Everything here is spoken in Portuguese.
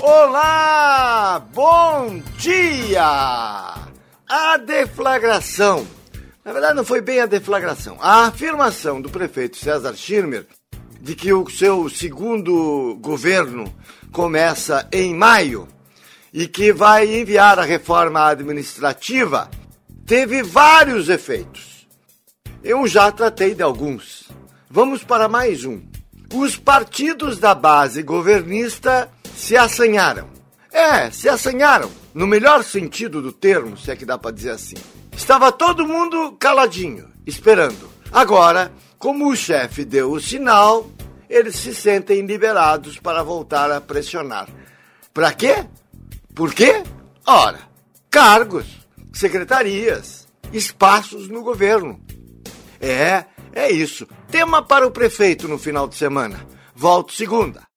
Olá, bom dia! A deflagração, na verdade não foi bem a deflagração, a afirmação do prefeito César Schirmer de que o seu segundo governo começa em maio e que vai enviar a reforma administrativa, teve vários efeitos. Eu já tratei de alguns. Vamos para mais um. Os partidos da base governista se assanharam. Se assanharam, no melhor sentido do termo, se é que dá para dizer assim. Estava todo mundo caladinho, esperando. Agora, como o chefe deu o sinal, eles se sentem liberados para voltar a pressionar. Para quê? Por quê? Ora, cargos, secretarias, espaços no governo. É isso. Tema para o prefeito no final de semana. Volto segunda.